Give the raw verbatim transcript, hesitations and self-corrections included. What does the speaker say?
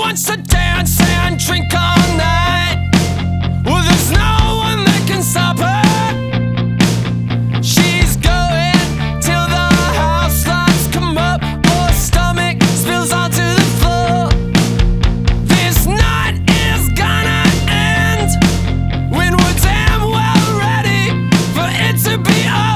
wants to dance and drink all night. Well, there's no one that can stop her. She's going till the house lights come up or her stomach spills onto the floor. This night is gonna end when we're damn well ready for it to be over.